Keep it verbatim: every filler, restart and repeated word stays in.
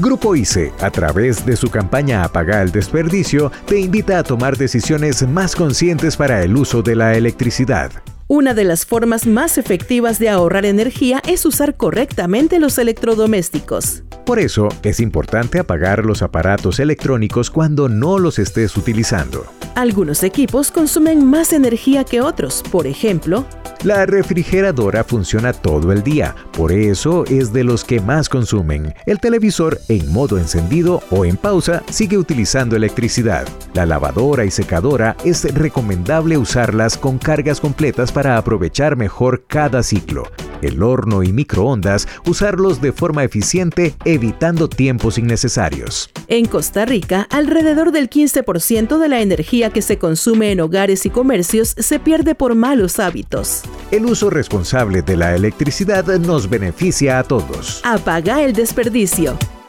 Grupo I C E, a través de su campaña Apaga el Desperdicio, te invita a tomar decisiones más conscientes para el uso de la electricidad. Una de las formas más efectivas de ahorrar energía es usar correctamente los electrodomésticos. Por eso, es importante apagar los aparatos electrónicos cuando no los estés utilizando. Algunos equipos consumen más energía que otros. Por ejemplo, la refrigeradora funciona todo el día, por eso es de los que más consumen. El televisor, en modo encendido o en pausa, sigue utilizando electricidad. La lavadora y secadora es recomendable usarlas con cargas completas para aprovechar mejor cada ciclo. El horno y microondas, usarlos de forma eficiente, evitando tiempos innecesarios. En Costa Rica, alrededor del quince por ciento de la energía que se consume en hogares y comercios se pierde por malos hábitos. El uso responsable de la electricidad nos beneficia a todos. Apaga el desperdicio.